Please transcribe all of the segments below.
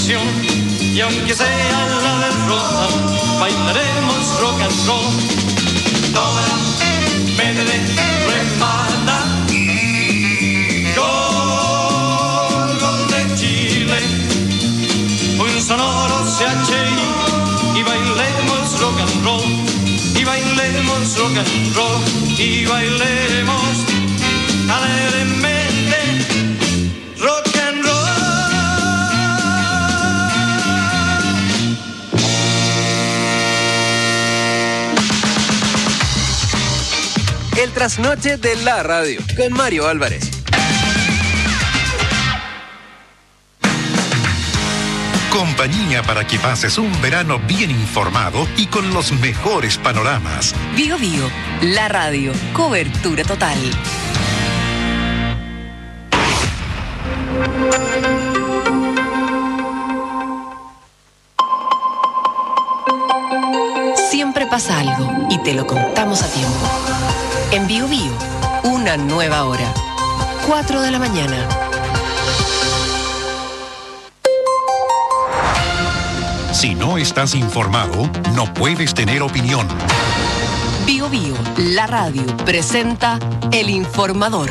canción, y aunque sea la derrota, bailaremos rock and roll. Toda mente remata, gol de Chile, un sonoro CHI, y bailemos rock and roll, y bailemos rock and roll, y bailemos alegremente rock and roll. El trasnoche de la radio con Mario Álvarez. Compañía para que pases un verano bien informado y con los mejores panoramas. Bio Bio, la radio, cobertura total. Siempre pasa algo y te lo contamos a tiempo. En Bio Bio, una nueva hora. 4 de la mañana. Si no estás informado, no puedes tener opinión. Bio Bio, la radio, presenta El Informador.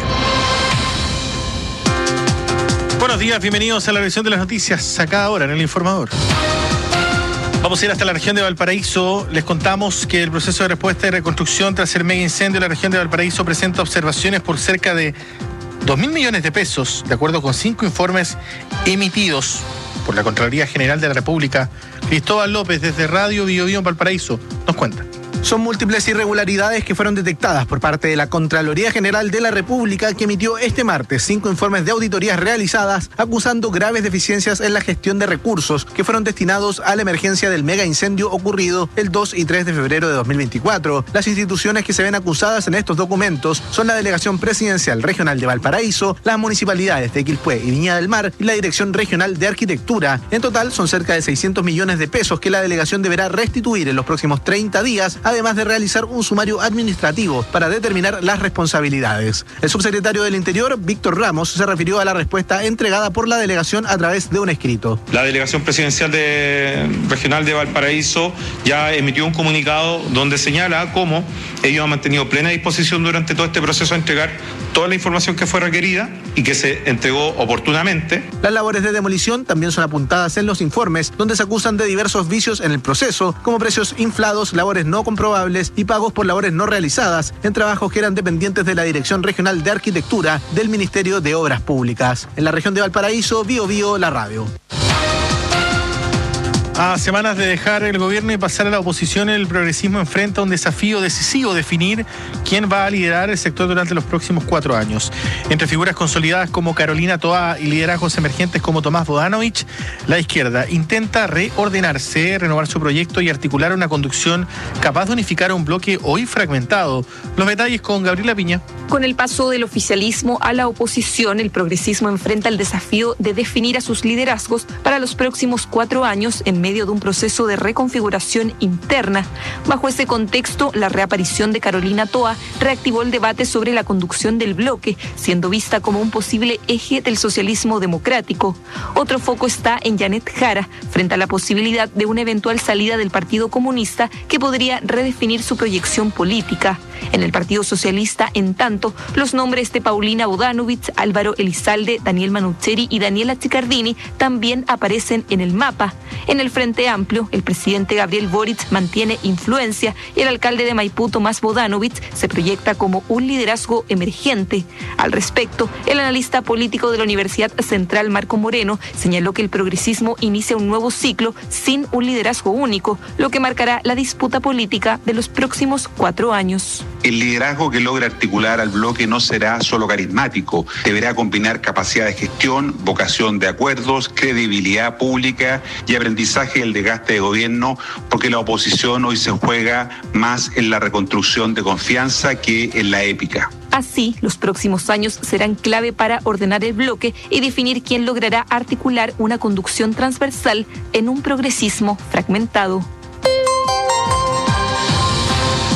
Buenos días, bienvenidos a la revisión de las noticias a cada hora en El Informador. Vamos a ir hasta la región de Valparaíso. Les contamos que el proceso de respuesta y reconstrucción tras el mega incendio en la región de Valparaíso presenta observaciones por cerca de 2.000 millones de pesos, de acuerdo con 5 informes emitidos por la Contraloría General de la República. Cristóbal López, desde Radio Bio Bio en Valparaíso, nos cuenta. Son múltiples irregularidades que fueron detectadas por parte de la Contraloría General de la República, que emitió este martes 5 informes de auditorías realizadas acusando graves deficiencias en la gestión de recursos que fueron destinados a la emergencia del mega incendio ocurrido el 2 y 3 de febrero de 2024. Las instituciones que se ven acusadas en estos documentos son la Delegación Presidencial Regional de Valparaíso, las municipalidades de Quilpué y Viña del Mar y la Dirección Regional de Arquitectura. En total son cerca de 600 millones de pesos que la delegación deberá restituir en los próximos 30 días, además de realizar un sumario administrativo para determinar las responsabilidades. El subsecretario del Interior, Víctor Ramos, se refirió a la respuesta entregada por la delegación a través de un escrito. La Delegación Presidencial Regional de Valparaíso ya emitió un comunicado donde señala cómo ellos han mantenido plena disposición durante todo este proceso a entregar toda la información que fue requerida y que se entregó oportunamente. Las labores de demolición también son apuntadas en los informes, donde se acusan de diversos vicios en el proceso, como precios inflados, labores no comprobables y pagos por labores no realizadas en trabajos que eran dependientes de la Dirección Regional de Arquitectura del Ministerio de Obras Públicas. En la región de Valparaíso, Bio Bio, la radio. A semanas de dejar el gobierno y pasar a la oposición, el progresismo enfrenta un desafío decisivo: definir quién va a liderar el sector durante los próximos 4 años. Entre figuras consolidadas como Carolina Toá y liderazgos emergentes como Tomás Bodanovich, la izquierda intenta reordenarse, renovar su proyecto y articular una conducción capaz de unificar a un bloque hoy fragmentado. Los detalles con Gabriela Piña. Con el paso del oficialismo a la oposición, el progresismo enfrenta el desafío de definir a sus liderazgos para los próximos 4 años en medio de un proceso de reconfiguración interna. Bajo ese contexto, la reaparición de Carolina Toá reactivó el debate sobre la conducción del bloque, siendo vista como un posible eje del socialismo democrático. Otro foco está en Janet Jara, frente a la posibilidad de una eventual salida del Partido Comunista que podría redefinir su proyección política. En el Partido Socialista, en tanto, los nombres de Paulina Bodanovich, Álvaro Elizalde, Daniel Manucheri y Daniela Chiccardini también aparecen en el mapa. En el Frente Amplio, el presidente Gabriel Boric mantiene influencia y el alcalde de Maipú, Tomás Bodanovich, se proyecta como un liderazgo emergente. Al respecto, el analista político de la Universidad Central, Marco Moreno, señaló que el progresismo inicia un nuevo ciclo sin un liderazgo único, lo que marcará la disputa política de los próximos 4 años. El liderazgo que logra articular al bloque no será solo carismático, deberá combinar capacidad de gestión, vocación de acuerdos, credibilidad pública y aprendizaje del desgaste de gobierno, porque la oposición hoy se juega más en la reconstrucción de confianza que en la épica. Así, los próximos años serán clave para ordenar el bloque y definir quién logrará articular una conducción transversal en un progresismo fragmentado.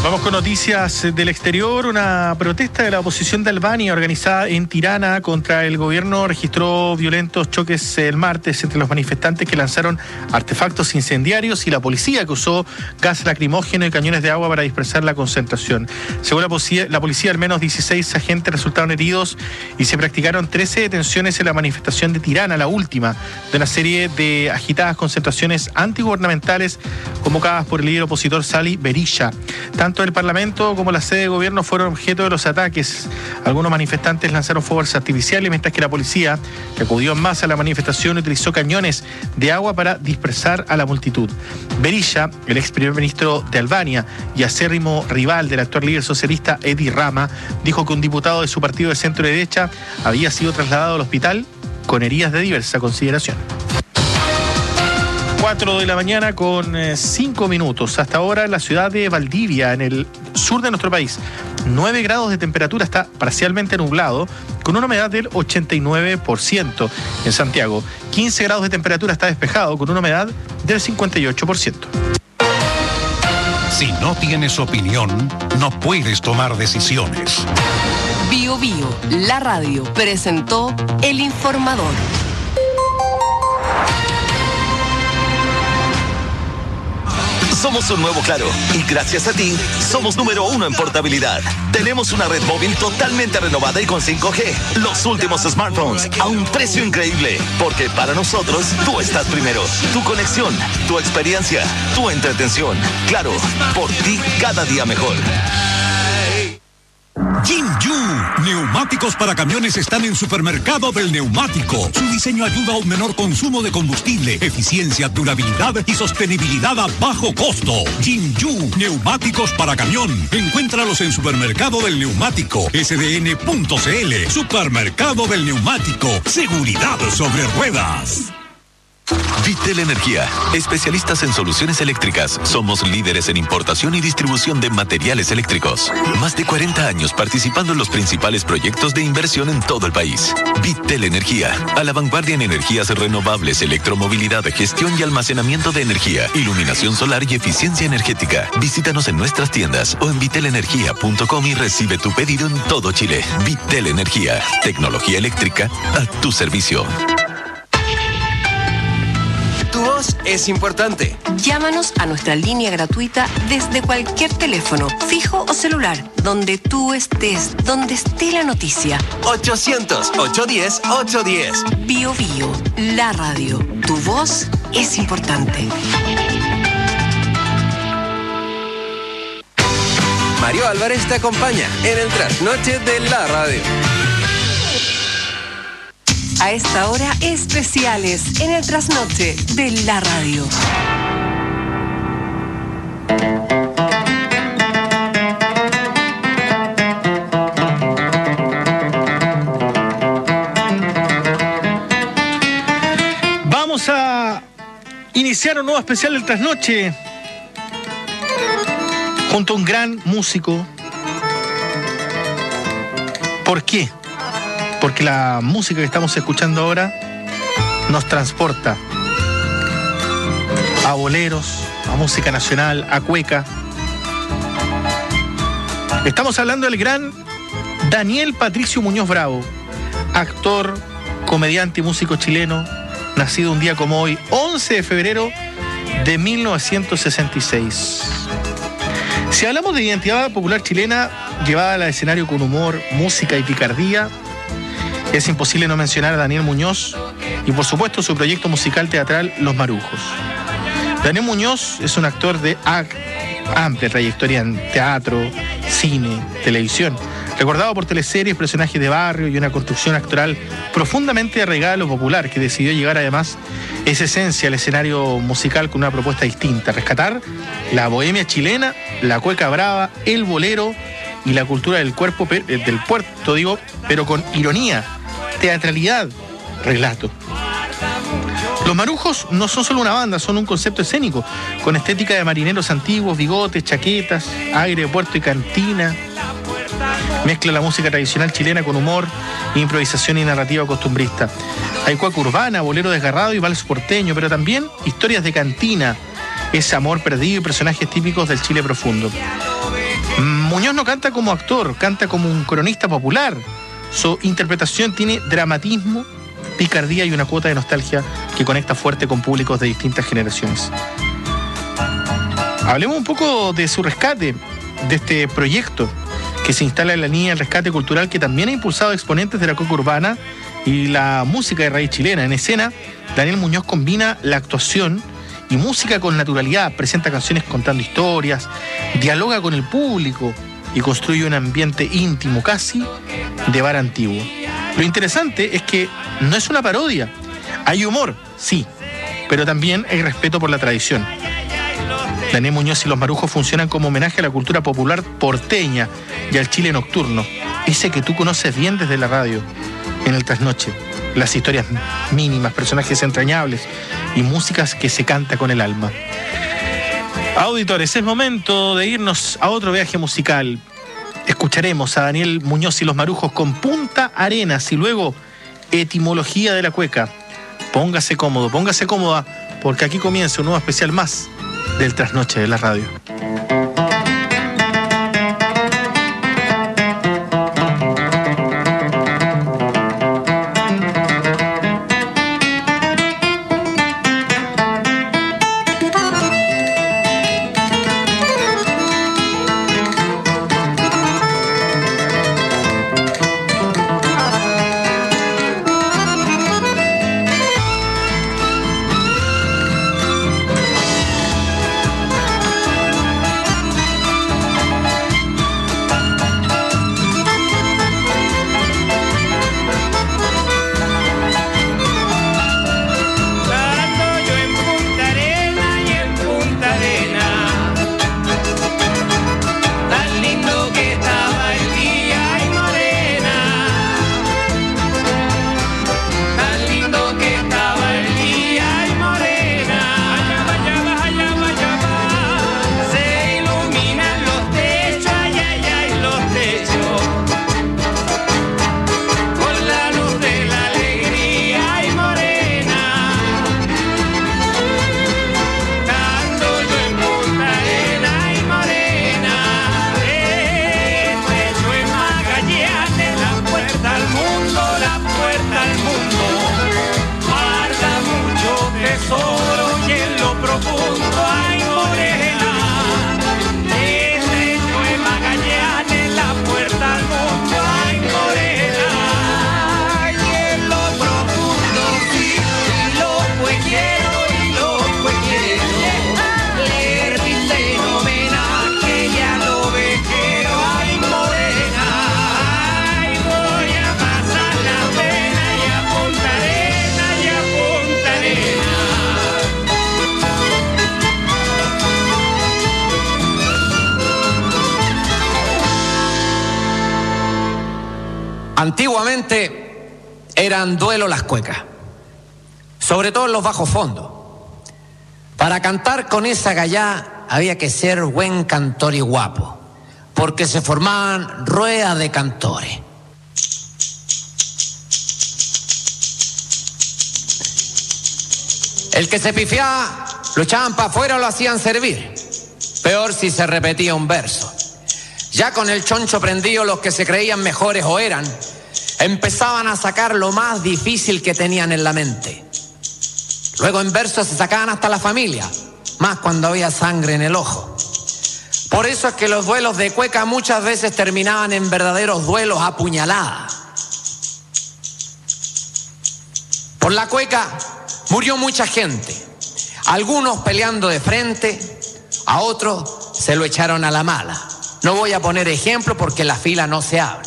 Vamos con noticias del exterior. Una protesta de la oposición de Albania organizada en Tirana contra el gobierno registró violentos choques el martes entre los manifestantes que lanzaron artefactos incendiarios y la policía que usó gas lacrimógeno y cañones de agua para dispersar la concentración. Según la policía, al menos 16 agentes resultaron heridos y se practicaron 13 detenciones en la manifestación de Tirana, la última de una serie de agitadas concentraciones antigubernamentales convocadas por el líder opositor Sali Berisha. Tanto el Parlamento como la sede de gobierno fueron objeto de los ataques. Algunos manifestantes lanzaron fuegos artificiales, mientras que la policía, que acudió en masa a la manifestación, utilizó cañones de agua para dispersar a la multitud. Berisha, el ex primer ministro de Albania y acérrimo rival del actual líder socialista Edi Rama, dijo que un diputado de su partido de centro derecha había sido trasladado al hospital con heridas de diversa consideración. 4 de la mañana con 5 minutos. Hasta ahora en la ciudad de Valdivia, en el sur de nuestro país, 9 grados de temperatura, está parcialmente nublado, con una humedad del 89%. En Santiago, 15 grados de temperatura, está despejado, con una humedad del 58%. Si no tienes opinión, no puedes tomar decisiones. Bio Bio, la radio, presentó El Informador. Somos un nuevo Claro y gracias a ti somos número 1 en portabilidad. Tenemos una red móvil totalmente renovada y con 5G. Los últimos smartphones a un precio increíble. Porque para nosotros tú estás primero. Tu conexión, tu experiencia, tu entretención. Claro, por ti cada día mejor. Jinju, neumáticos para camiones están en Supermercado del Neumático. Su diseño ayuda a un menor consumo de combustible, eficiencia, durabilidad y sostenibilidad a bajo costo. Jinju, neumáticos para camión. Encuéntralos en Supermercado del Neumático, sdn.cl. Supermercado del Neumático, seguridad sobre ruedas. Vitel Energía, especialistas en soluciones eléctricas. Somos líderes en importación y distribución de materiales eléctricos. Más de 40 años participando en los principales proyectos de inversión en todo el país. Vitel Energía, a la vanguardia en energías renovables, electromovilidad, gestión y almacenamiento de energía, iluminación solar y eficiencia energética. Visítanos en nuestras tiendas o en vitelenergia.com y recibe tu pedido en todo Chile. Vitel Energía, tecnología eléctrica a tu servicio. Tu voz es importante. Llámanos a nuestra línea gratuita desde cualquier teléfono, fijo o celular, donde tú estés, donde esté la noticia. 800-810-810. Bio Bio, la radio. Tu voz es importante. Mario Álvarez te acompaña en el trasnoche de la radio. A esta hora, especiales en el trasnoche de la radio. Vamos a iniciar un nuevo especial del trasnoche junto a un gran músico. ¿Por qué? Porque la música que estamos escuchando ahora nos transporta a boleros, a música nacional, a cueca. Estamos hablando del gran Daniel Patricio Muñoz Bravo, actor, comediante y músico chileno, nacido un día como hoy, 11 de febrero de 1966. Si hablamos de identidad popular chilena llevada al escenario con humor, música y picardía, es imposible no mencionar a Daniel Muñoz y por supuesto su proyecto musical teatral Los Marujos. Daniel Muñoz es un actor de amplia trayectoria en teatro, cine, televisión, recordado por teleseries, personajes de barrio y una construcción actoral profundamente arraigada a lo popular, que decidió llevar además esa esencia al escenario musical con una propuesta distinta, rescatar la bohemia chilena, la cueca brava, el bolero y la cultura del puerto, pero con ironía, teatralidad, relato. Los Marujos no son solo una banda, son un concepto escénico, con estética de marineros antiguos, bigotes, chaquetas, aire de puerto y cantina. Mezcla la música tradicional chilena con humor, improvisación y narrativa costumbrista. Hay cueca urbana, bolero desgarrado y vals porteño, pero también historias de cantina, ese amor perdido y personajes típicos del Chile profundo. Muñoz no canta como actor, canta como un cronista popular. Su interpretación tiene dramatismo, picardía y una cuota de nostalgia que conecta fuerte con públicos de distintas generaciones. Hablemos un poco de su rescate, de este proyecto que se instala en la línea del rescate cultural, que también ha impulsado exponentes de la cueca urbana y la música de raíz chilena. En escena, Daniel Muñoz combina la actuación y música con naturalidad, presenta canciones contando historias, dialoga con el público y construye un ambiente íntimo, casi de bar antiguo. Lo interesante es que no es una parodia. Hay humor, sí, pero también hay respeto por la tradición. Daniel Muñoz y los Marujos funcionan como homenaje a la cultura popular porteña y al Chile nocturno, ese que tú conoces bien desde la radio, en el trasnoche. Las historias mínimas, personajes entrañables y músicas que se canta con el alma. Auditores, es momento de irnos a otro viaje musical. Escucharemos a Daniel Muñoz y los Marujos con Punta Arenas y luego Etimología de la Cueca. Póngase cómodo, póngase cómoda, porque aquí comienza un nuevo especial más del Trasnoche de la Radio. Antiguamente eran duelo las cuecas, sobre todo en los bajos fondos. Para cantar con esa gallá había que ser buen cantor y guapo, porque se formaban ruedas de cantores. El que se pifiaba lo echaban para afuera o lo hacían servir. Peor si se repetía un verso. Ya con el choncho prendido, los que se creían mejores o eran, empezaban a sacar lo más difícil que tenían en la mente. Luego en verso se sacaban hasta la familia, más cuando había sangre en el ojo. Por eso es que los duelos de cueca muchas veces terminaban en verdaderos duelos a puñaladas. Por la cueca murió mucha gente, algunos peleando de frente, a otros se lo echaron a la mala. No voy a poner ejemplo porque en la fila no se habla.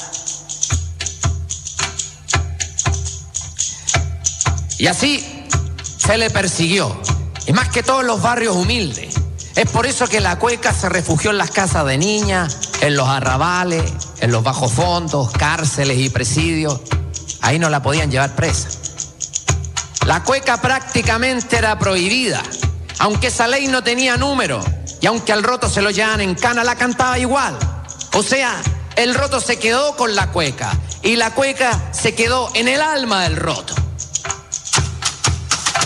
Y así se le persiguió, y más que todo en los barrios humildes. Es por eso que la cueca se refugió en las casas de niñas, en los arrabales, en los bajos fondos, cárceles y presidios. Ahí no la podían llevar presa. La cueca prácticamente era prohibida, aunque esa ley no tenía número, y aunque al roto se lo llevaban en cana, la cantaba igual. O sea, el roto se quedó con la cueca, y la cueca se quedó en el alma del roto.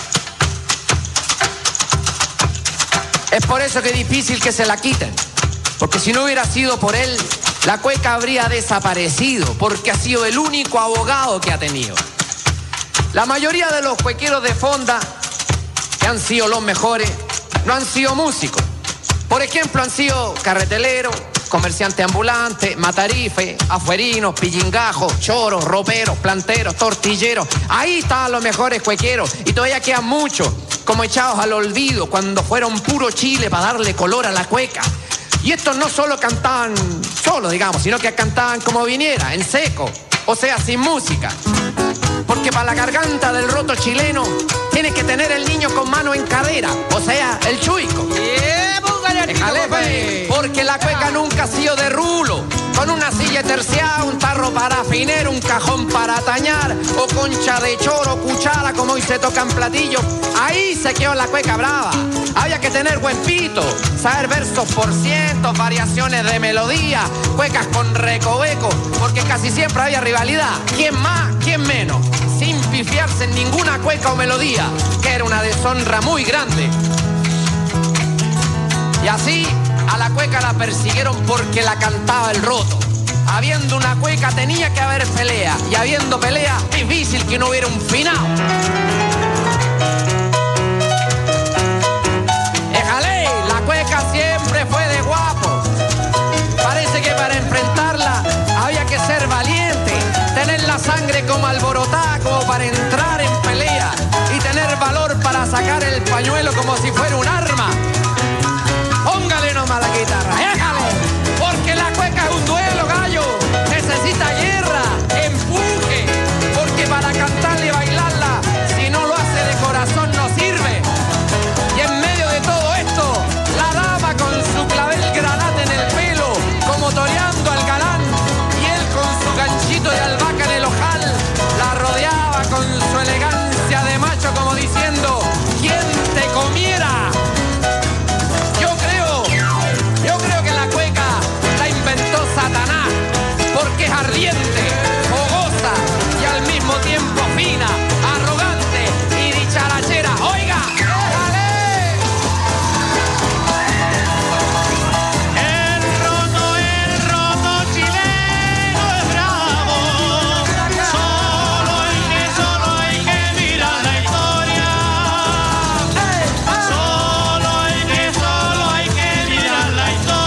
Es por eso que es difícil que se la quiten. Porque si no hubiera sido por él, la cueca habría desaparecido, porque ha sido el único abogado que ha tenido. La mayoría de los cuequeros de fonda, que han sido los mejores, no han sido músicos. Por ejemplo, han sido carreteleros, comerciantes ambulantes, matarifes, afuerinos, pillingajos, choros, roperos, planteros, tortilleros. Ahí estaban los mejores cuequeros y todavía quedan muchos, como echados al olvido cuando fueron puro chile para darle color a la cueca. Y estos no solo cantaban solo, digamos, sino que cantaban como viniera, en seco, o sea, sin música. Porque para la garganta del roto chileno tiene que tener el niño con mano en cadera, o sea, el chuico. Déjale, pues, porque la cueca nunca ha sido de rulo, con una silla terciada, un tarro para afinero, un cajón para tañar, o concha de choro, cuchara, como hoy se tocan platillos. Ahí se quedó la cueca brava. Había que tener buen pito, saber versos por cientos, variaciones de melodía, cuecas con recoveco, porque casi siempre había rivalidad. ¿Quién más? ¿Quién menos? Sin pifiarse en ninguna cueca o melodía, que era una deshonra muy grande. Y así a la cueca la persiguieron porque la cantaba el roto. Habiendo una cueca tenía que haber pelea, y habiendo pelea difícil que no hubiera un final. Déjale, la cueca siempre fue de guapo. Parece que para enfrentarla había que ser valiente, tener la sangre como alborotada como para entrar en pelea, y tener valor para sacar el pañuelo como si fuera un arma. Póngale nomás la guitarra, déjale, porque la cueca es un duelo, gallo. Necesita guerra, empuje, porque para cantarla y bailarla, si no lo hace de corazón no sirve. Y en medio de todo esto, la dama con su clavel granate en el pelo, como toreando al galán, y él con su ganchito de albahaca en el ojal, la rodeaba con su elegancia de macho como diciendo, ¿quién te comiera? Satanás, porque es ardiente, fogosa y al mismo tiempo fina, arrogante y dicharachera. ¡Oiga! ¡Déjale! El roto chileno es bravo. Solo hay que mirar la historia. Solo hay que mirar la historia.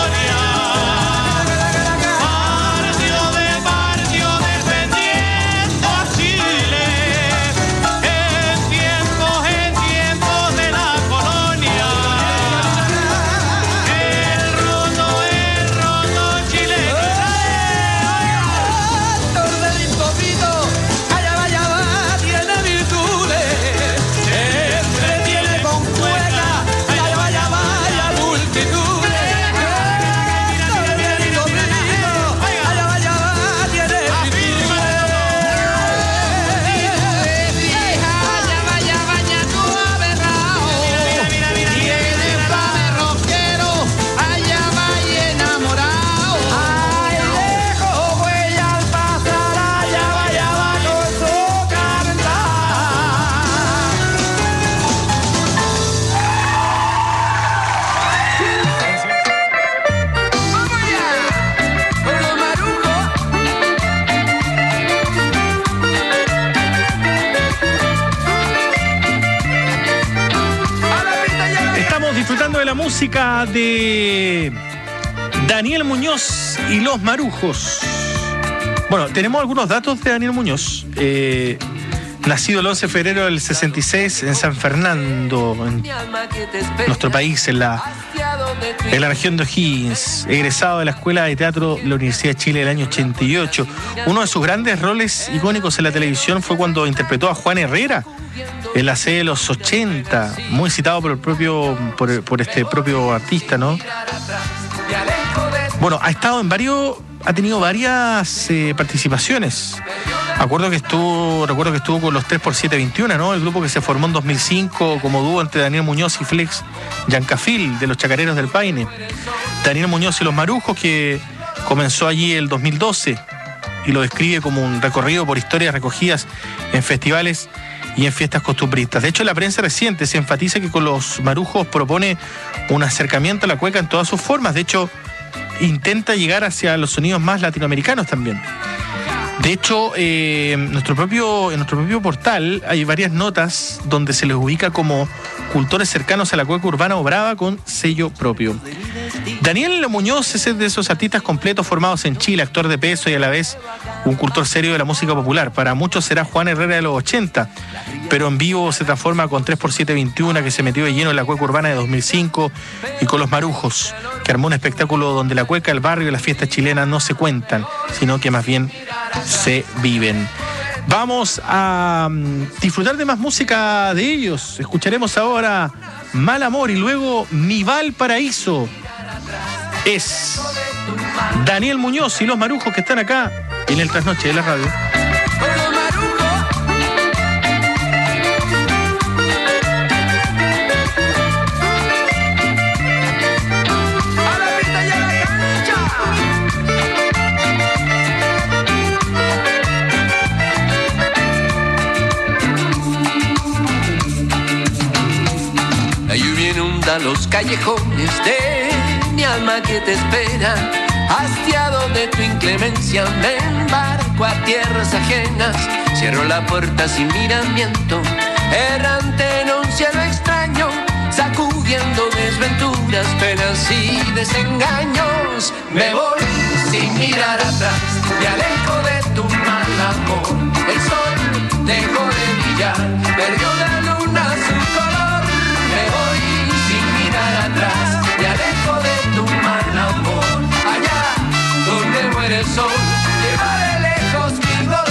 Música de Daniel Muñoz y los Marujos. Bueno, tenemos algunos datos de Daniel Muñoz. Nacido el 11 de febrero del 66 en San Fernando, en nuestro país, en la región de O'Higgins. Egresado de la Escuela de Teatro de la Universidad de Chile del año 88. Uno de sus grandes roles icónicos en la televisión fue cuando interpretó a Juan Herrera en la serie de los 80, muy citado por este propio artista, ¿no? Bueno, ha tenido varias participaciones. Recuerdo que estuvo con los 3x721, ¿no? El grupo que se formó en 2005 como dúo entre Daniel Muñoz y Flex Yancafil, de los Chacareros del Paine. Daniel Muñoz y los Marujos, que comenzó allí el 2012 y lo describe como un recorrido por historias recogidas en festivales y en fiestas costumbristas. De hecho, en la prensa reciente se enfatiza que con los Marujos propone un acercamiento a la cueca en todas sus formas. De hecho, intenta llegar hacia los sonidos más latinoamericanos también. De hecho, en nuestro propio portal hay varias notas donde se les ubica como cultores cercanos a la cueca urbana o brava con sello propio. Daniel Muñoz es de esos artistas completos formados en Chile, actor de peso y a la vez un cultor serio de la música popular. Para muchos será Juan Herrera de los 80, pero en vivo se transforma con 3x721, que se metió de lleno en la cueca urbana de 2005, y con Los Marujos, que armó un espectáculo donde la cueca, el barrio y las fiestas chilenas no se cuentan, sino que más bien se viven. Vamos a disfrutar de más música de ellos. Escucharemos ahora Mal Amor y luego Mi Valparaíso. Es Daniel Muñoz y Los Marujos, que están acá en el Trasnoche de la Radio. La lluvia inunda los callejones de mi alma que te espera. Hastiado de tu inclemencia me embarco a tierras ajenas. Cierro la puerta sin miramiento, errante en un cielo extraño, sacudiendo desventuras, penas y desengaños. Me voy sin mirar atrás, me alejo de tu mal amor. El sol dejó de brillar, perdió la luna su color. Me voy sin mirar atrás, me alejo de tu mal amor. Allá donde muere el sol, llevaré lejos mi dolor.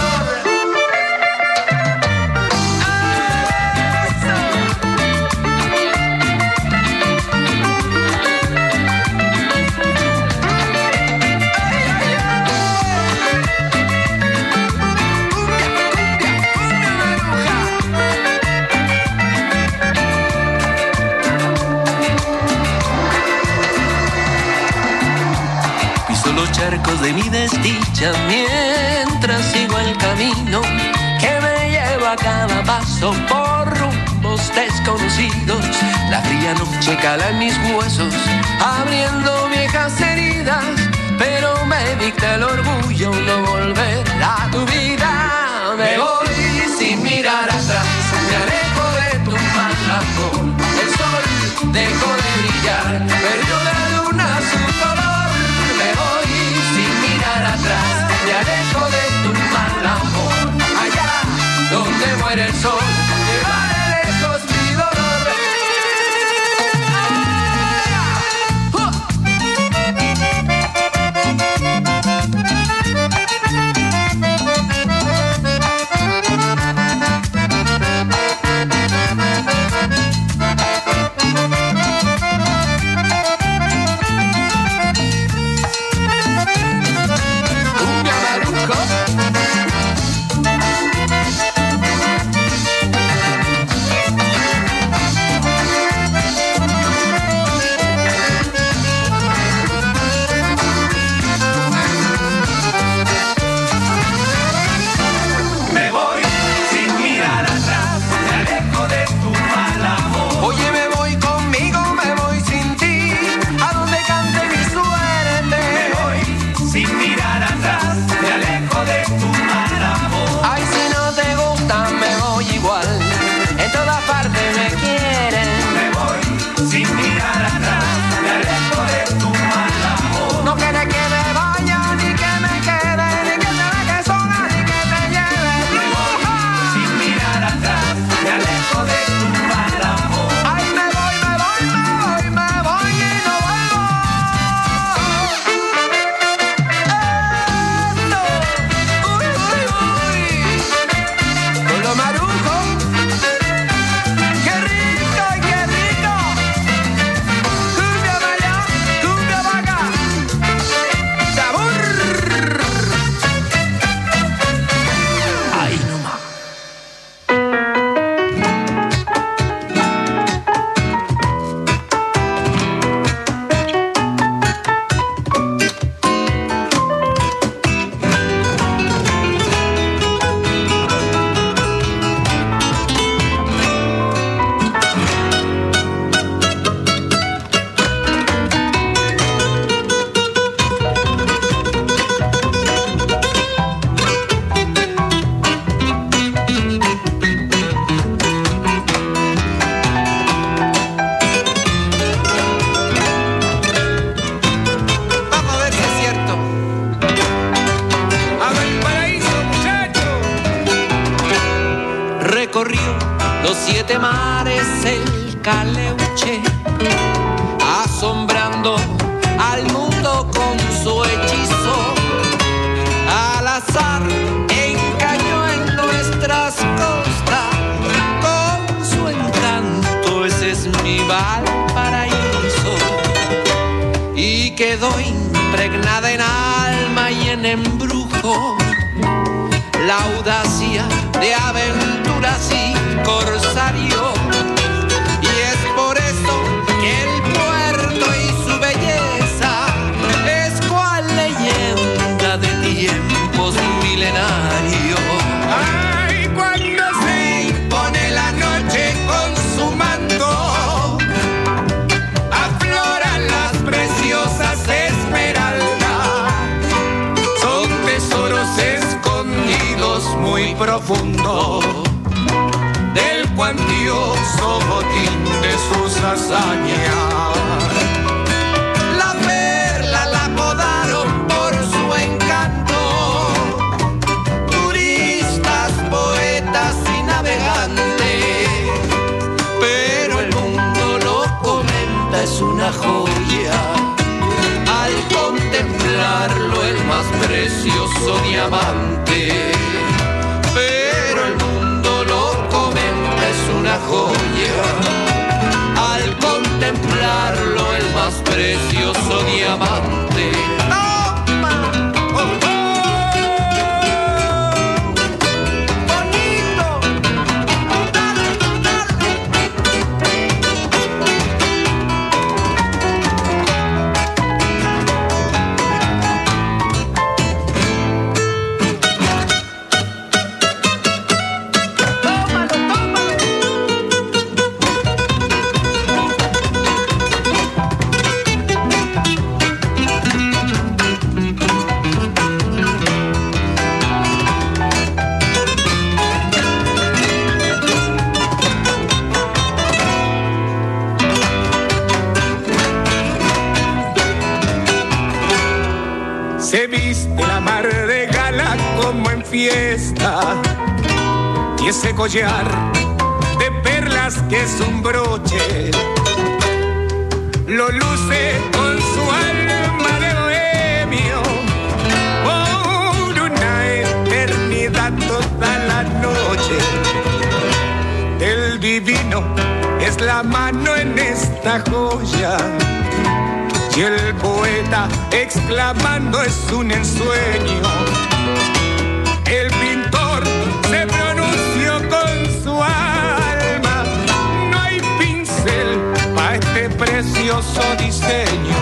Los charcos de mi desdicha mientras sigo el camino que me lleva a cada paso por rumbos desconocidos. La fría noche cala en mis huesos, abriendo viejas heridas, pero me dicta el orgullo no volver a tu vida. Me voy sin mirar atrás, me alejo de tu mal amor. El sol dejó de brillar, perdió la luna su color. Me voy sin mirar atrás, me alejo de tu mal amor. Allá donde muere el sol, llevaré lejos mi dolor. Caleuche, asombrando al mundo con su hechizo. Al azar engañó en nuestras costas con su encanto, ese es mi Valparaíso. Y quedó impregnada en alma y en embrujo la audacia de aventuras y corsario. Y es por eso que el puerto y su belleza es cual leyenda de tiempos milenarios. Ay, cuando se impone la noche con su manto, afloran las preciosas esmeraldas. Son tesoros escondidos muy profundos del cuantioso botín de sus hazañas. La perla la apodaron por su encanto, turistas, poetas y navegantes, pero el mundo lo comenta, es una joya. Al contemplarlo el más precioso diamante, pero el mundo lo comenta, es una joya. Al contemplarlo el más precioso diamante. Se viste la mar de gala como en fiesta, y ese collar de perlas que es un broche lo luce con su alma de bohemio por una eternidad toda la noche. El divino es la mano en esta joya, y el poeta exclamando es un ensueño. El pintor se pronunció con su alma, no hay pincel para este precioso diseño.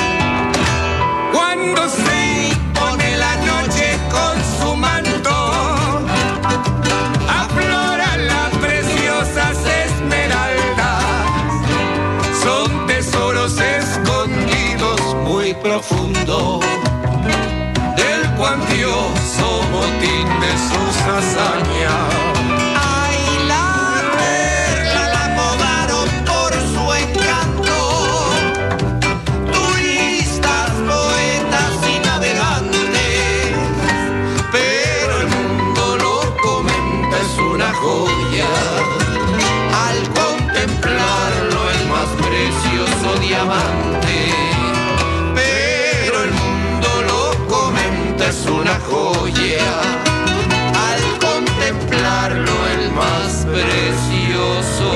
Cuando se impone la noche con su manto, afloran las preciosas esmeraldas. Son tesoros escondidos muy profundo del cuantioso botín de sus hazañas. Ay, la perla la apodaron por su encanto, turistas, poetas y navegantes, pero el mundo lo comenta, es una joya. Al contemplarlo el más precioso diamante, pero el mundo lo comenta, es una joya. Al contemplarlo el más precioso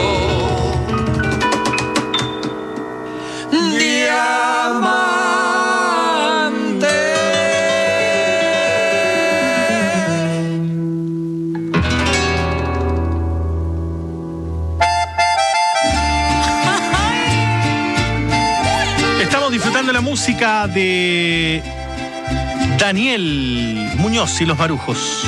diamante. Estamos disfrutando la música de Daniel Muñoz y los Marujos.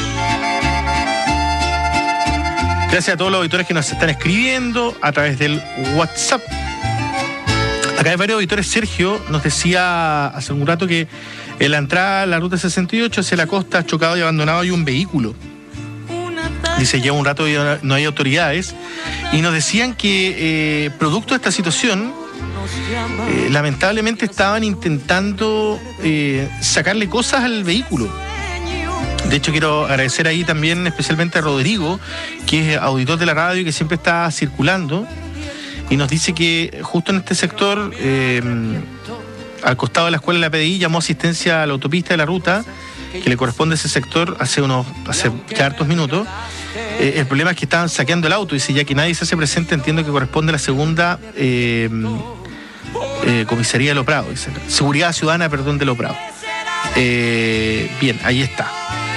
Gracias a todos los auditores que nos están escribiendo a través del WhatsApp. Acá hay varios auditores. Sergio nos decía hace un rato que en la entrada a la ruta 68 hacia la costa, chocado y abandonado, hay un vehículo. Dice, lleva un rato y no hay autoridades. Y nos decían que producto de esta situación, lamentablemente estaban intentando sacarle cosas al vehículo. De hecho, quiero agradecer ahí también especialmente a Rodrigo, que es auditor de la radio y que siempre está circulando. y nos dice que justo en este sector, al costado de la escuela de la PDI, llamó asistencia a la autopista de la ruta, que le corresponde a ese sector hace ya hartos minutos. El problema es que estaban saqueando el auto, y si ya que nadie se hace presente, entiendo que corresponde a la segunda comisaría de Lo Prado, dice. Seguridad Ciudadana, de Lo Prado. Bien, ahí está.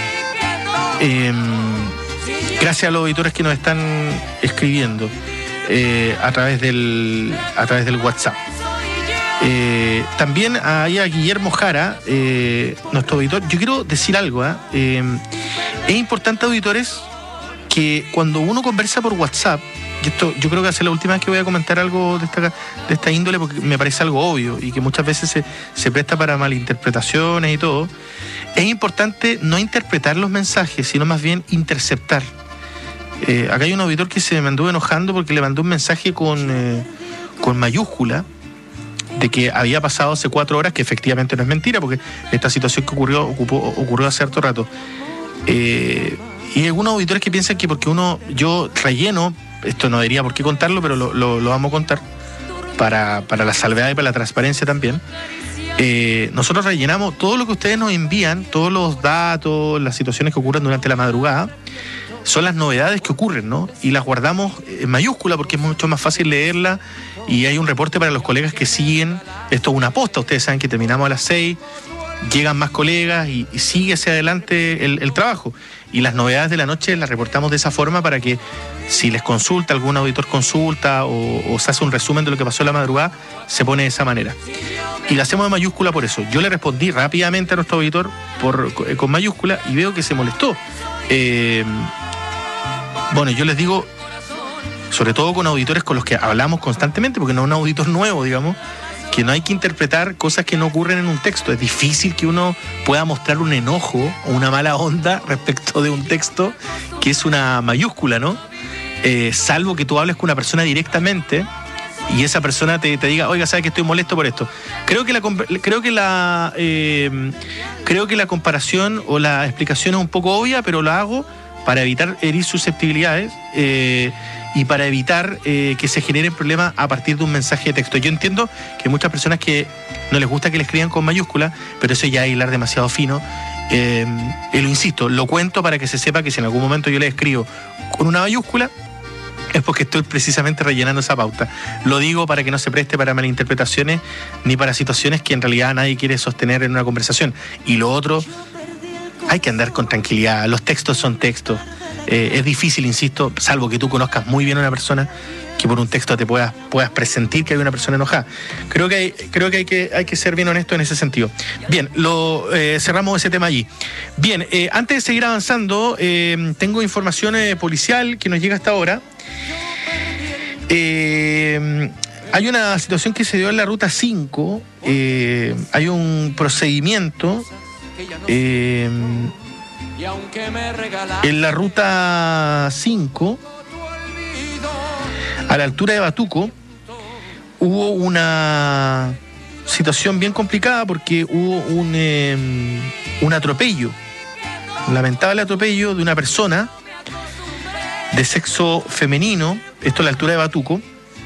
Gracias a los auditores que nos están escribiendo a través del WhatsApp. También ahí a Guillermo Jara, nuestro auditor. Yo quiero decir algo, es importante, auditores, que cuando uno conversa por WhatsApp, y esto yo creo que va a ser la última vez que voy a comentar algo de esta índole, porque me parece algo obvio y que muchas veces se presta para malinterpretaciones y todo. Es importante no interpretar los mensajes, sino más bien interceptar. Acá hay un auditor que se me anduvo enojando porque le mandó un mensaje con mayúscula de que había pasado hace 4 horas, que efectivamente no es mentira, porque esta situación que ocurrió hace harto rato. Y hay algunos auditores que piensan que porque yo relleno, esto no debería por qué contarlo, pero lo vamos a contar para la salvedad y para la transparencia también. Nosotros rellenamos todo lo que ustedes nos envían, todos los datos, las situaciones que ocurren durante la madrugada, son las novedades que ocurren, ¿no? Y las guardamos en mayúscula porque es mucho más fácil leerla, y hay un reporte para los colegas que siguen. Esto es una posta, ustedes saben que terminamos a las 6, llegan más colegas y sigue hacia adelante el trabajo. Y las novedades de la noche las reportamos de esa forma para que, si les consulta, algún auditor consulta o se hace un resumen de lo que pasó en la madrugada, se pone de esa manera. Y la hacemos en mayúscula por eso. Yo le respondí rápidamente a nuestro auditor con mayúscula y veo que se molestó. Bueno, yo les digo, sobre todo con auditores con los que hablamos constantemente, porque no es un auditor nuevo, digamos, que no hay que interpretar cosas que no ocurren en un texto. Es difícil que uno pueda mostrar un enojo o una mala onda respecto de un texto que es una mayúscula, ¿no? Salvo que tú hables con una persona directamente y esa persona te diga, oiga, ¿sabes que estoy molesto por esto? Creo que la comparación o la explicación es un poco obvia, pero la hago para evitar herir susceptibilidades y para evitar que se generen problemas a partir de un mensaje de texto. Yo entiendo que hay muchas personas que no les gusta que le escriban con mayúsculas, pero eso ya es hilar demasiado fino. Lo insisto, lo cuento para que se sepa que si en algún momento yo le escribo con una mayúscula, es porque estoy precisamente rellenando esa pauta. Lo digo para que no se preste para malinterpretaciones ni para situaciones que en realidad nadie quiere sostener en una conversación. Y lo otro, hay que andar con tranquilidad. Los textos son textos. Es difícil, insisto, salvo que tú conozcas muy bien a una persona, que por un texto te puedas presentir que hay una persona enojada. Creo que hay que ser bien honesto en ese sentido. Bien, cerramos ese tema allí. Bien, antes de seguir avanzando, tengo información policial que nos llega hasta ahora. Hay una situación que se dio en la ruta 5. Hay un procedimiento en la ruta 5, a la altura de Batuco. Hubo una situación bien complicada porque hubo un atropello, un lamentable atropello de una persona de sexo femenino, esto a la altura de Batuco,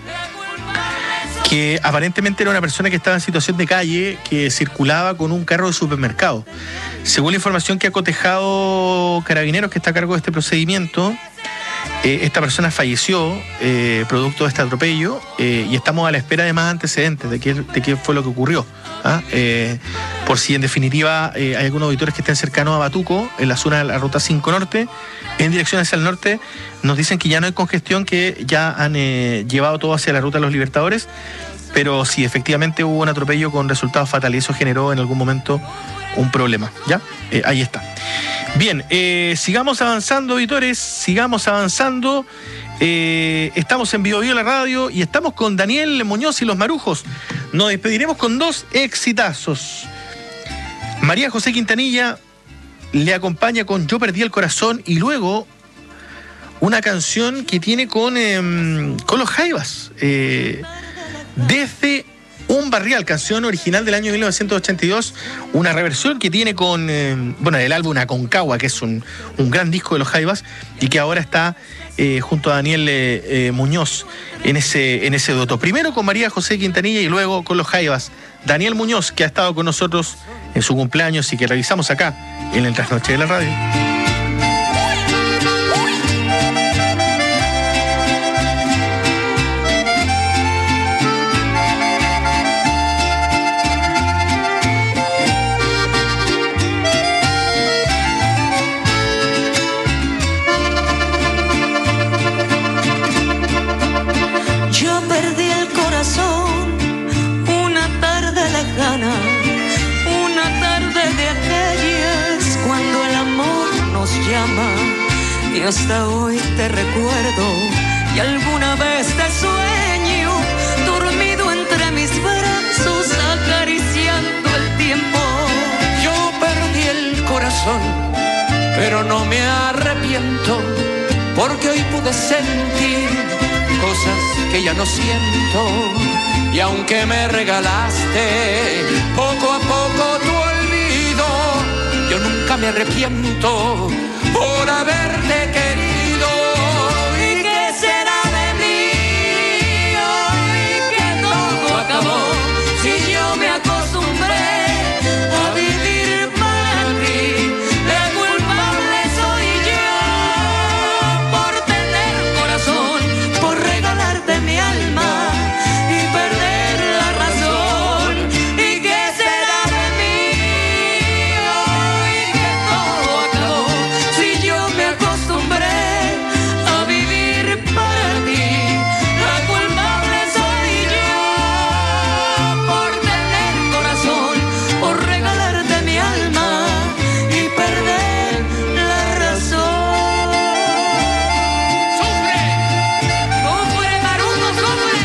que aparentemente era una persona que estaba en situación de calle, que circulaba con un carro de supermercado. Según la información que ha cotejado Carabineros, que está a cargo de este procedimiento, esta persona falleció producto de este atropello, y estamos a la espera de más antecedentes de qué fue lo que ocurrió. Por si en definitiva hay algunos auditores que estén cercanos a Batuco, en la zona de la ruta 5 norte, en dirección hacia el norte, nos dicen que ya no hay congestión, que ya han llevado todo hacia la ruta de los Libertadores, pero sí, efectivamente hubo un atropello con resultados fatales y eso generó en algún momento un problema. ¿Ya? Ahí está. Bien, sigamos avanzando, auditores, sigamos avanzando. Estamos en Vivo Vivo la radio y estamos con Daniel Muñoz y los Marujos. Nos despediremos con 2 exitazos. María José Quintanilla le acompaña con Yo Perdí el Corazón, y luego una canción que tiene con los Jaivas, desde un Barrial, canción original del año 1982, una reversión que tiene con, el álbum Aconcagua, que es un gran disco de los Jaivas, y que ahora está junto a Daniel Muñoz en ese dueto. Primero con María José Quintanilla y luego con los Jaivas. Daniel Muñoz, que ha estado con nosotros en su cumpleaños y que revisamos acá en el Trasnoche de la Radio. Y hasta hoy te recuerdo y alguna vez te sueño dormido entre mis brazos acariciando el tiempo. Yo perdí el corazón, pero no me arrepiento, porque hoy pude sentir cosas que ya no siento. Y aunque me regalaste poco a poco tu olvido, yo nunca me arrepiento por haberte querido. ¿Y qué será de mí hoy que todo acabó? Si yo me acostumbré a vivir para ti, la culpable soy yo por tener corazón, por regalarte mi alma y perder la razón. ¿Y qué será de mí hoy que todo acabó? Si yo me acostumbré a vivir para ti, la culpable soy yo por tener corazón, por regalarte mi alma y perder la razón. ¡Sufre! ¡Sufre, Maruno, sufre!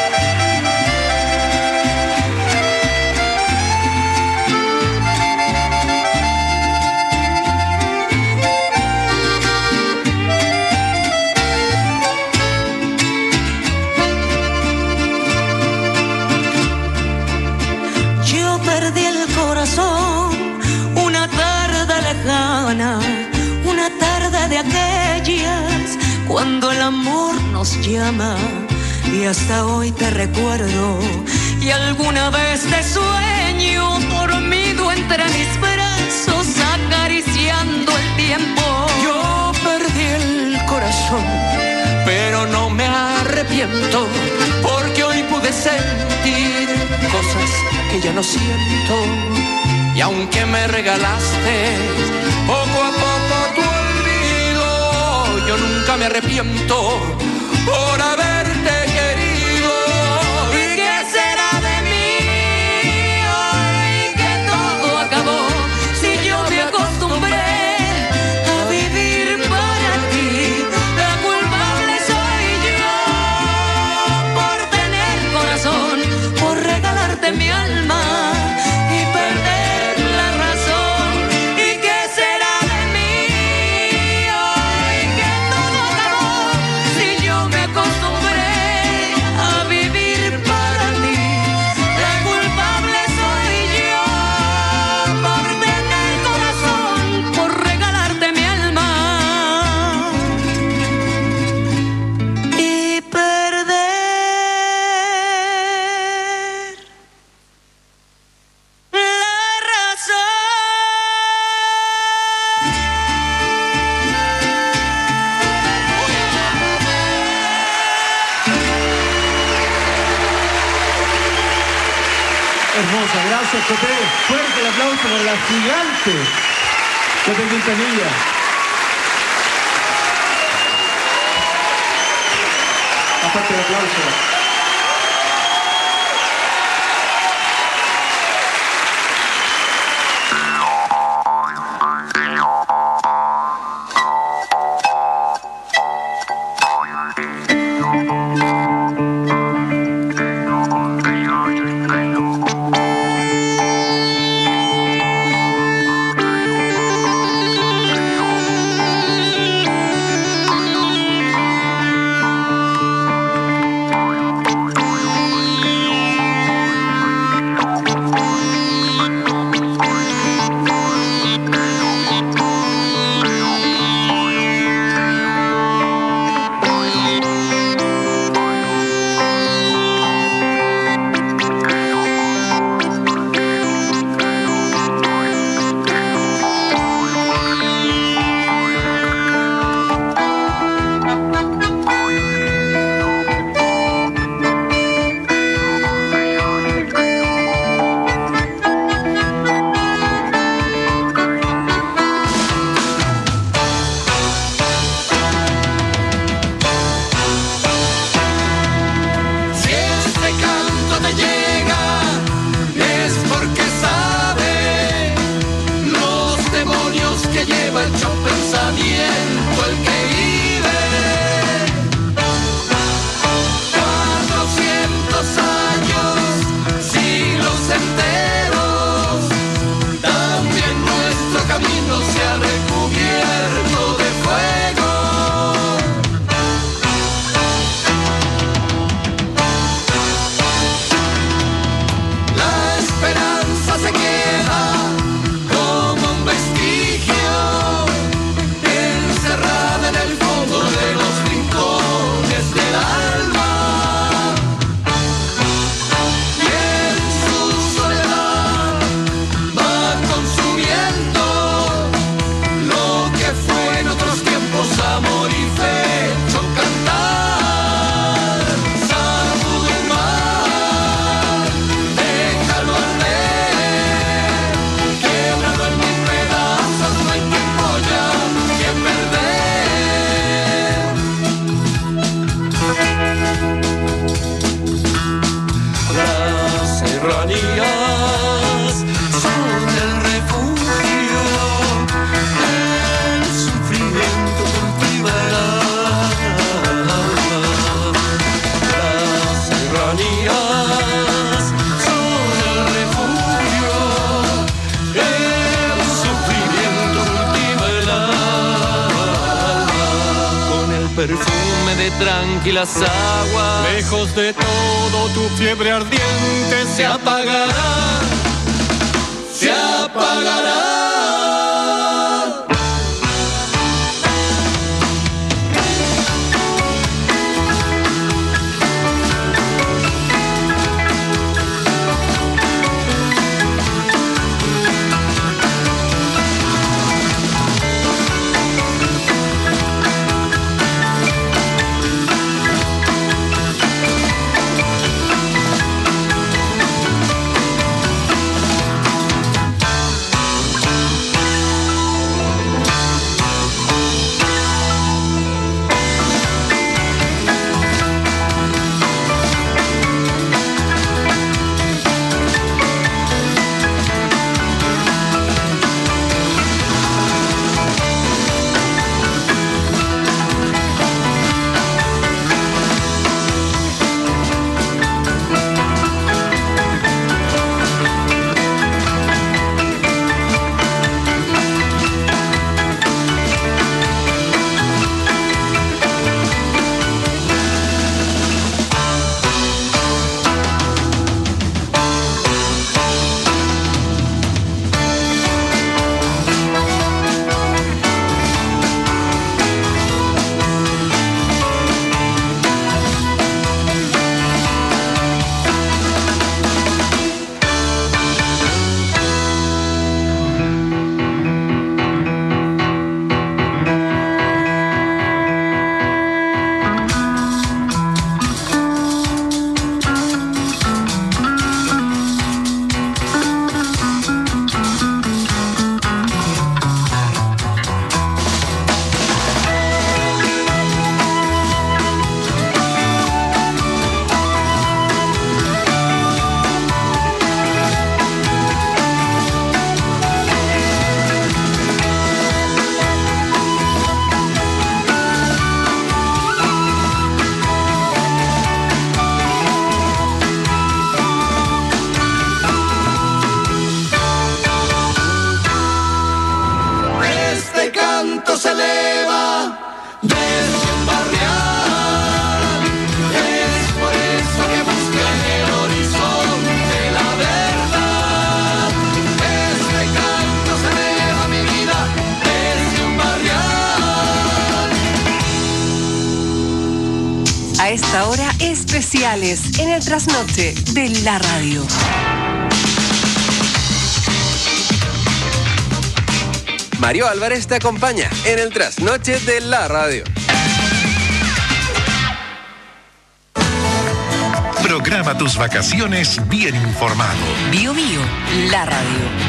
Yo perdí el corazón una tarde lejana, una tarde de aquellas cuando el amor nos llama. Y hasta hoy te recuerdo y alguna vez te sueño dormido entre mis brazos acariciando el tiempo. Yo perdí el corazón, pero no me arrepiento, porque hoy pude sentir cosas que ya no siento. Y aunque me regalaste poco a poco tu olvido, yo nunca me arrepiento por haberte querido. ¿Y qué será de mí hoy que todo acabó? Si yo me acostumbré a vivir para ti, la culpable soy yo por tener corazón, por regalarte mi alma y perder la razón. ¿Y qué será de mí hoy que todo acabó? Si yo me acostumbré a vivir para ti, la culpable soy yo por tener corazón, por regalarte mi alma y perder la razón. Hermosa, gracias, Pepe. Fuerte el aplauso para la gigante Pepe Quintanilla. Aparte el aplauso. serranías son el refugio, el sufrimiento cultiva el alma. Las serranías son el refugio, el sufrimiento cultiva el alma. Con el perfume de tranquilas aguas, lejos de todo tu fiebre ardiente se apagará, se apagará. Se eleva desde un barrial, es por eso que busca en el horizonte la verdad. Este canto se eleva, mi vida, desde un barrial. A esta hora, especiales en el trasnoche de la radio. Mario Álvarez te acompaña en el trasnoche de la radio. Programa tus vacaciones bien informado. Bio Bio, la radio.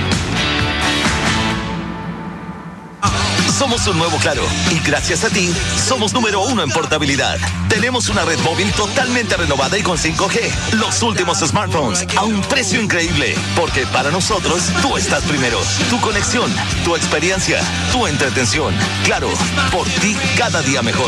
Somos un nuevo Claro y gracias a ti somos número 1 en portabilidad. Tenemos una red móvil totalmente renovada y con 5G. Los últimos smartphones a un precio increíble. Porque para nosotros tú estás primero. Tu conexión, tu experiencia, tu entretención. Claro, por ti cada día mejor.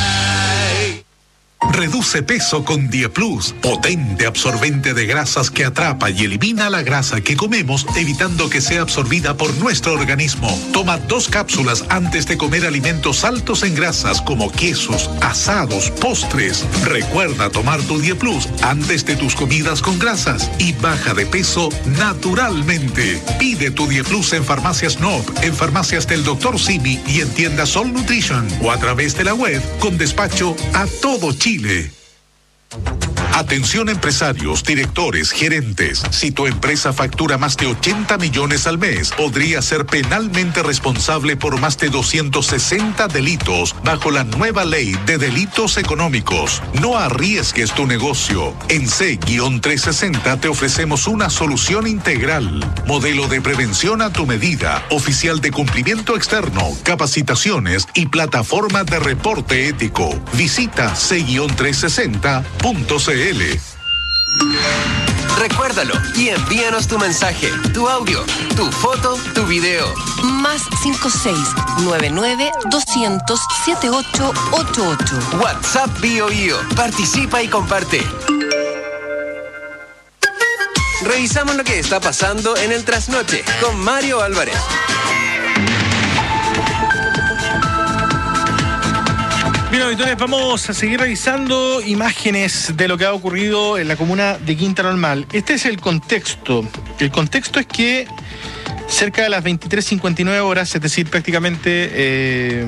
Reduce peso con Dieplus, potente absorbente de grasas que atrapa y elimina la grasa que comemos, evitando que sea absorbida por nuestro organismo. Toma 2 cápsulas antes de comer alimentos altos en grasas como quesos, asados, postres. Recuerda tomar tu Dieplus antes de tus comidas con grasas y baja de peso naturalmente. Pide tu Dieplus en Farmacias Noop, en Farmacias del Dr. Simi y en tiendas Sol Nutrition o a través de la web con despacho a todo Chile. Atención empresarios, directores, gerentes. Si tu empresa factura más de 80 millones al mes, podría ser penalmente responsable por más de 260 delitos bajo la nueva ley de delitos económicos. No arriesgues tu negocio. En C-360 te ofrecemos una solución integral. Modelo de prevención a tu medida, oficial de cumplimiento externo, capacitaciones y plataforma de reporte ético. Visita C-360.cl. Recuérdalo y envíanos tu mensaje, tu audio, tu foto, tu video. Más 56-99-200-7888. WhatsApp BioBio. Participa y comparte. Revisamos lo que está pasando en el Trasnoche con Mario Álvarez. Bien, auditores, vamos a seguir revisando imágenes de lo que ha ocurrido en la comuna de Quinta Normal. Este es el contexto. El contexto es que cerca de las 23:59 horas, es decir, prácticamente,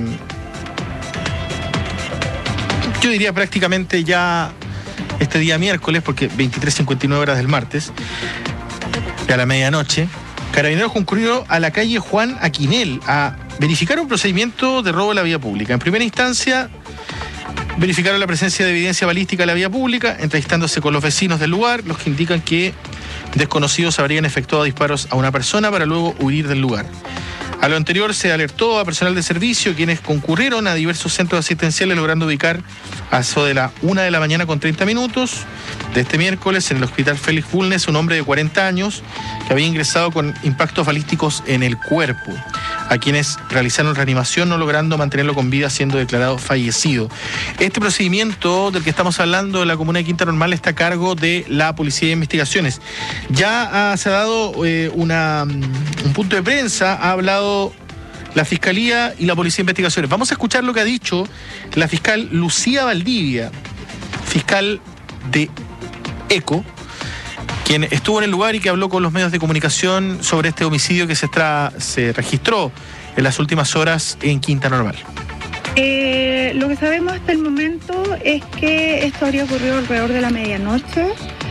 yo diría prácticamente ya este día miércoles, porque 23:59 horas del martes, a la medianoche, Carabineros concurrió a la calle Juan Aquinel a verificar un procedimiento de robo a la vía pública. En primera instancia, verificaron la presencia de evidencia balística en la vía pública, entrevistándose con los vecinos del lugar, los que indican que desconocidos habrían efectuado disparos a una persona para luego huir del lugar. A lo anterior se alertó a personal de servicio, quienes concurrieron a diversos centros asistenciales, logrando ubicar a eso de la 1 de la mañana con 30 minutos de este miércoles en el Hospital Félix Bulnes un hombre de 40 años que había ingresado con impactos balísticos en el cuerpo, a quienes realizaron reanimación, no logrando mantenerlo con vida, siendo declarado fallecido. Este procedimiento del que estamos hablando en la comuna de Quinta Normal está a cargo de la Policía de Investigaciones. Ya se ha dado un punto de prensa, ha hablado la Fiscalía y la Policía de Investigaciones. Vamos a escuchar lo que ha dicho la fiscal Lucía Valdivia, fiscal de ECO, quien estuvo en el lugar y que habló con los medios de comunicación sobre este homicidio que se registró en las últimas horas en Quinta Normal. Lo que sabemos hasta el momento es que esto habría ocurrido alrededor de la medianoche.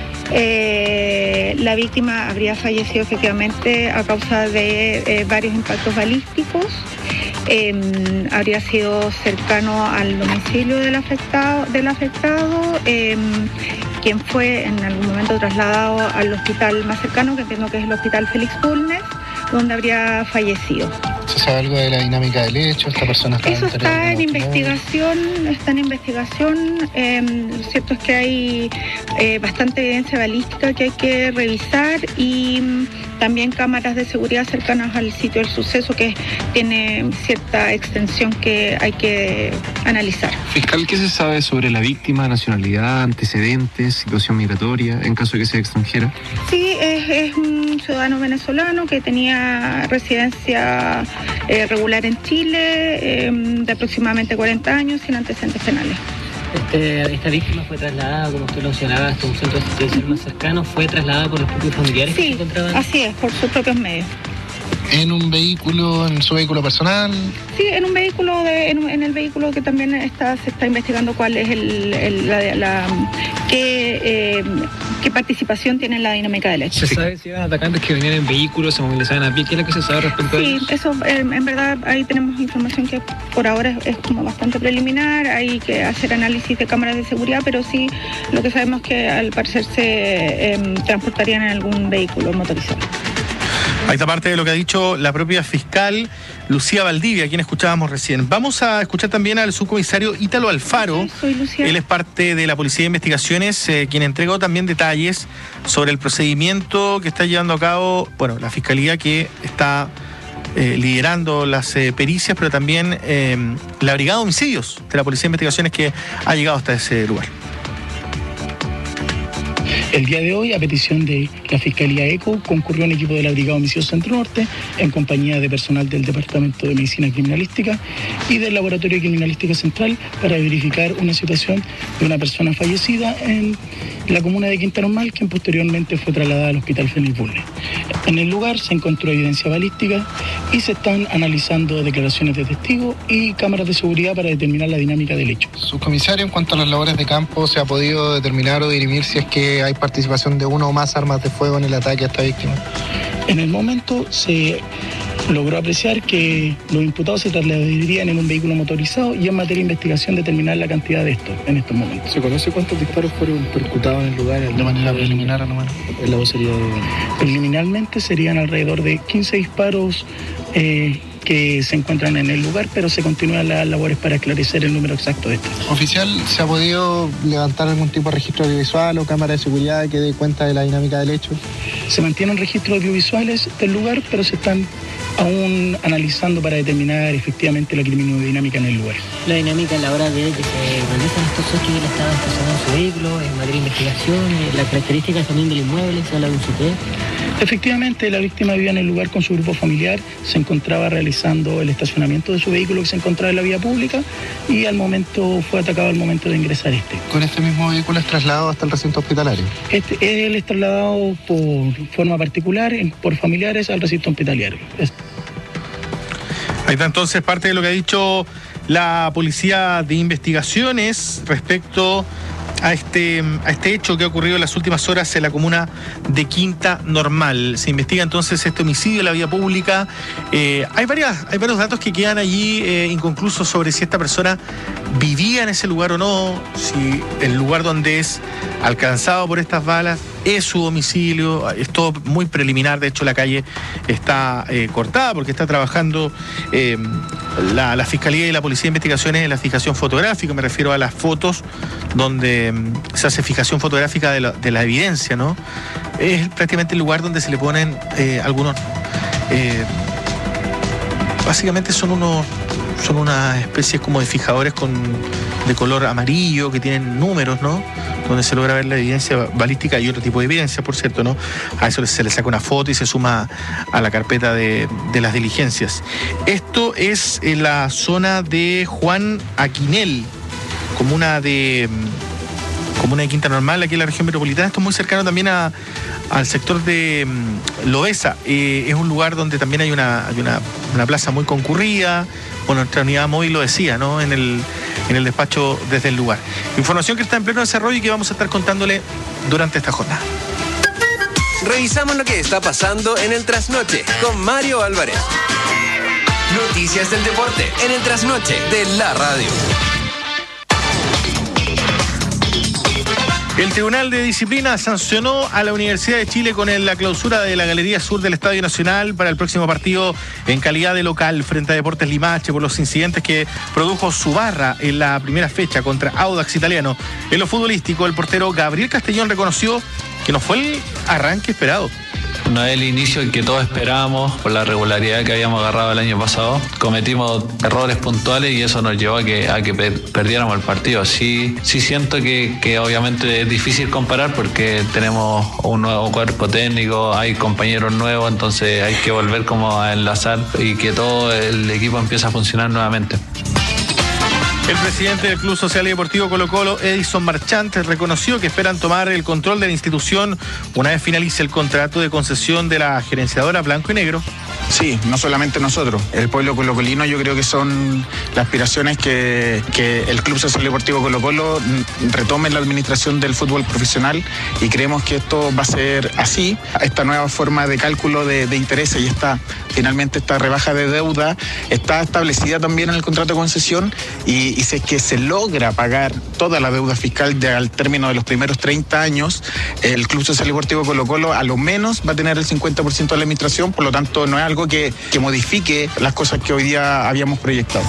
La víctima habría fallecido efectivamente a causa de varios impactos balísticos. Habría sido cercano al domicilio del afectado, quien fue en algún momento trasladado al hospital más cercano, que entiendo que es el Hospital Félix Bulnes, donde habría fallecido. ¿Se sabe algo de la dinámica del hecho? ¿Esta persona está en investigación? Lo cierto es que hay bastante evidencia balística que hay que revisar y también cámaras de seguridad cercanas al sitio del suceso que tiene cierta extensión que hay que analizar. Fiscal, ¿qué se sabe sobre la víctima, nacionalidad, antecedentes, situación migratoria, en caso de que sea extranjera? Sí, es un ciudadano venezolano que tenía residencia regular en Chile, de aproximadamente 40 años, sin antecedentes penales. Esta víctima fue trasladada, como usted mencionaba, hasta un centro asistencial más cercano, ¿fue trasladada por los propios familiares que se encontraban? Así es, por sus propios medios. ¿En un vehículo, en su vehículo personal? Sí, en un vehículo, en el vehículo que también se está investigando cuál es qué participación tiene en la dinámica del hecho. ¿Se sabe si eran atacantes que venían en vehículos, se movilizaban a pie? ¿Qué es lo que se sabe respecto a ellos? Sí, eso en verdad ahí tenemos información que por ahora es como bastante preliminar, hay que hacer análisis de cámaras de seguridad, pero sí lo que sabemos es que al parecer se transportarían en algún vehículo motorizado. Ahí está parte de lo que ha dicho la propia fiscal Lucía Valdivia, a quien escuchábamos recién. Vamos a escuchar también al subcomisario Ítalo Alfaro. Soy Lucía. Él es parte de la Policía de Investigaciones, quien entregó también detalles sobre el procedimiento que está llevando a cabo, la Fiscalía, que está liderando las pericias, pero también la Brigada de Homicidios de la Policía de Investigaciones, que ha llegado hasta ese lugar. El día de hoy, a petición de la Fiscalía ECO, concurrió un equipo de la Brigada de Homicidios Centro Norte en compañía de personal del Departamento de Medicina Criminalística y del Laboratorio de Criminalística Central para verificar una situación de una persona fallecida en la comuna de Quinta Normal, quien posteriormente fue trasladada al Hospital Félix Bulnes. En el lugar se encontró evidencia balística y se están analizando declaraciones de testigos y cámaras de seguridad para determinar la dinámica del hecho. Subcomisario, en cuanto a las labores de campo, ¿se ha podido determinar o dirimir si es que hay participación de una o más armas de fuego en el ataque a esta víctima? En el momento se logró apreciar que los imputados se trasladarían en un vehículo motorizado y en materia de investigación determinar la cantidad de estos en estos momentos. ¿Se conoce cuántos disparos fueron percutados en el lugar? De manera preliminar, nomás. La vocería de... Preliminarmente serían alrededor de 15 disparos que se encuentran en el lugar, pero se continúan las labores para esclarecer el número exacto de estas. Oficial, ¿se ha podido levantar algún tipo de registro audiovisual o cámara de seguridad que dé cuenta de la dinámica del hecho? Se mantienen registros audiovisuales del lugar, pero se están aún analizando para determinar efectivamente la criminodinámica en el lugar. La dinámica a la hora de que se realizan estos hechos y él estaba estacionado en su vehículo, en materia de investigación, las características también del inmueble, se habla de un sitio. Efectivamente, la víctima vivía en el lugar con su grupo familiar, se encontraba realizando el estacionamiento de su vehículo que se encontraba en la vía pública y al momento fue atacado al momento de ingresar este. ¿Con este mismo vehículo es trasladado hasta el recinto hospitalario? Él es trasladado por forma particular, por familiares, al recinto hospitalario. Ahí está entonces parte de lo que ha dicho la Policía de Investigaciones respecto a este hecho que ha ocurrido en las últimas horas en la comuna de Quinta Normal. Se investiga entonces este homicidio en la vía pública. Hay varios datos que quedan allí inconclusos sobre si esta persona vivía en ese lugar o no, si el lugar donde es alcanzado por estas balas es su domicilio. Es todo muy preliminar. De hecho, la calle está cortada porque está trabajando la Fiscalía y la Policía de Investigaciones en la fijación fotográfica. Me refiero a las fotos donde se hace fijación fotográfica de la evidencia, ¿no? Es prácticamente el lugar donde se le ponen algunos... básicamente son unas especies como de fijadores de color amarillo que tienen números, ¿no? Donde se logra ver la evidencia balística y otro tipo de evidencia, por cierto, ¿no? A eso se le saca una foto y se suma a la carpeta de las diligencias. Esto es en la zona de Juan Aquinel, comuna de Quinta Normal, aquí en la región metropolitana. Esto es muy cercano también al sector de Loesa. Es un lugar donde también hay una plaza muy concurrida. Bueno, nuestra unidad móvil lo decía, ¿no? En el despacho desde el lugar. Información que está en pleno desarrollo y que vamos a estar contándole durante esta jornada. Revisamos lo que está pasando en el Trasnoche con Mario Álvarez. Noticias del deporte en el Trasnoche de la radio. El Tribunal de Disciplina sancionó a la Universidad de Chile con la clausura de la Galería Sur del Estadio Nacional para el próximo partido en calidad de local frente a Deportes Limache por los incidentes que produjo su barra en la primera fecha contra Audax Italiano. En lo futbolístico, el portero Gabriel Castellón reconoció que no fue el arranque esperado. No es el inicio que todos esperábamos por la regularidad que habíamos agarrado el año pasado. Cometimos errores puntuales y eso nos llevó a que perdiéramos el partido. Sí siento que obviamente es difícil comparar porque tenemos un nuevo cuerpo técnico, hay compañeros nuevos, entonces hay que volver como a enlazar y que todo el equipo empiece a funcionar nuevamente. El presidente del Club Social y Deportivo Colo-Colo, Edison Marchant, reconoció que esperan tomar el control de la institución una vez finalice el contrato de concesión de la gerenciadora Blanco y Negro. Sí, no solamente nosotros, el pueblo colocolino. Yo creo que son las aspiraciones que el Club Social y Deportivo Colo-Colo retome la administración del fútbol profesional y creemos que esto va a ser así. Esta nueva forma de cálculo de intereses y finalmente esta rebaja de deuda está establecida también en el contrato de concesión y si es que se logra pagar toda la deuda fiscal al término de los primeros 30 años, el Club Social y Deportivo Colo-Colo a lo menos va a tener el 50% de la administración, por lo tanto no es algo que modifique las cosas que hoy día habíamos proyectado.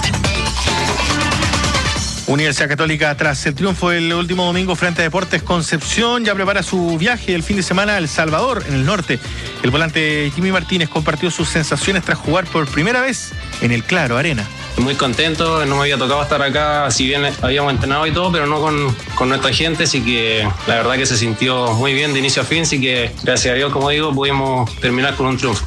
Universidad Católica, tras el triunfo del último domingo frente a Deportes Concepción, ya prepara su viaje el fin de semana a El Salvador, en el norte. El volante Jimmy Martínez compartió sus sensaciones tras jugar por primera vez en el Claro Arena. Muy contento, no me había tocado estar acá, si bien habíamos entrenado y todo, pero no con nuestra gente, así que la verdad que se sintió muy bien de inicio a fin, así que gracias a Dios, como digo, pudimos terminar con un triunfo.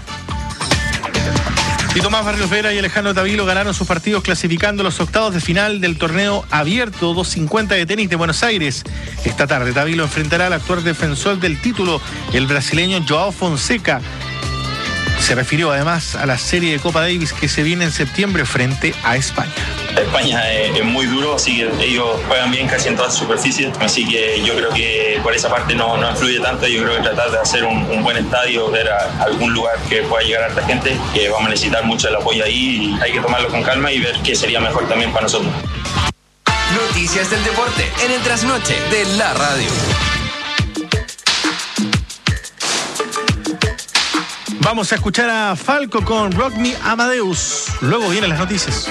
Y Tomás Barrios Vera y Alejandro Tavilo ganaron sus partidos clasificando los octavos de final del torneo abierto 250 de tenis de Buenos Aires. Esta tarde Tavilo enfrentará al actual defensor del título, el brasileño Joao Fonseca. Se refirió además a la serie de Copa Davis que se viene en septiembre frente a España. España es muy duro, así que ellos juegan bien casi en todas sus superficies, así que yo creo que por esa parte no influye tanto. Yo creo que tratar de hacer un buen estadio, ver a algún lugar que pueda llegar a esta gente, que vamos a necesitar mucho el apoyo ahí y hay que tomarlo con calma y ver qué sería mejor también para nosotros. Noticias del deporte en el Trasnoche de la radio. Vamos a escuchar a Falco con Rock Me Amadeus. Luego vienen las noticias.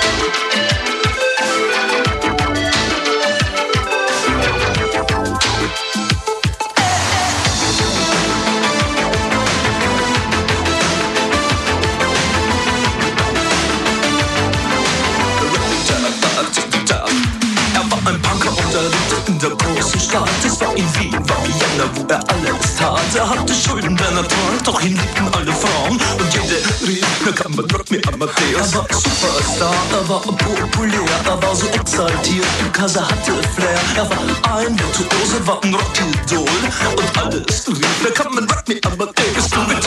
In der großen Stadt, es war in Wien, war Vienna, wo alles tat. Hatte Schulden, der Natur, doch ihn liebten alle Frauen. Und jede rief, na kann man Rock Me Amadeus. War Superstar, war populär, war so exaltiert, because hatte Flair. War ein Virtuose, war ein Rockidol. Und alles rief, na kann man Rock Me Amadeus. Du mit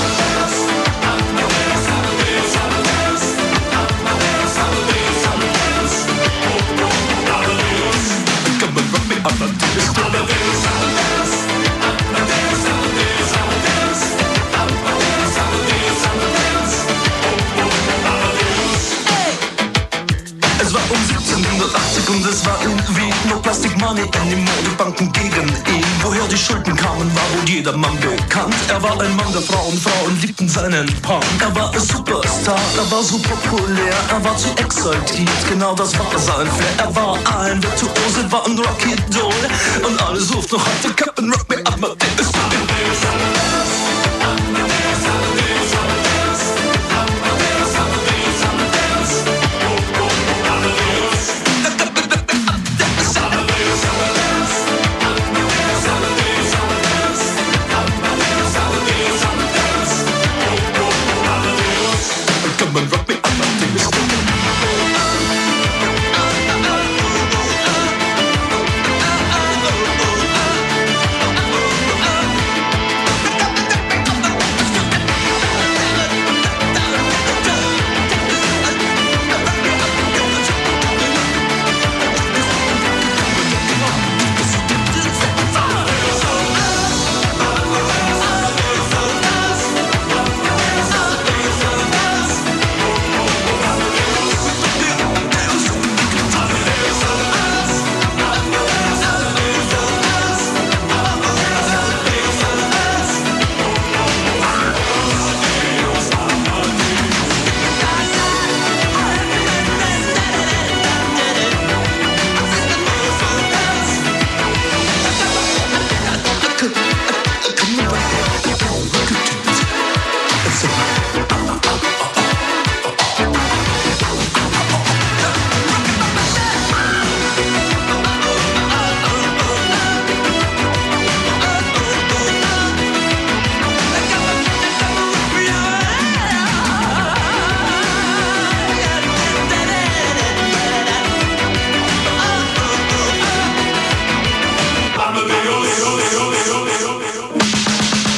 Es war um 1780 und es war irgendwie no Plastic Money anymore, die Banken gegen ihn. Woher die Schulden kamen, war wohl jedermann bekannt. Er war ein Mann der Frauen, Frauen liebten seinen Punk. Er war ein Superstar, er war so populär, er war zu exaltiert, genau das war sein Flair. Er war ein Virtuose, war ein Rockidol und alle suchten noch heute Captain Rock Me Amadeus.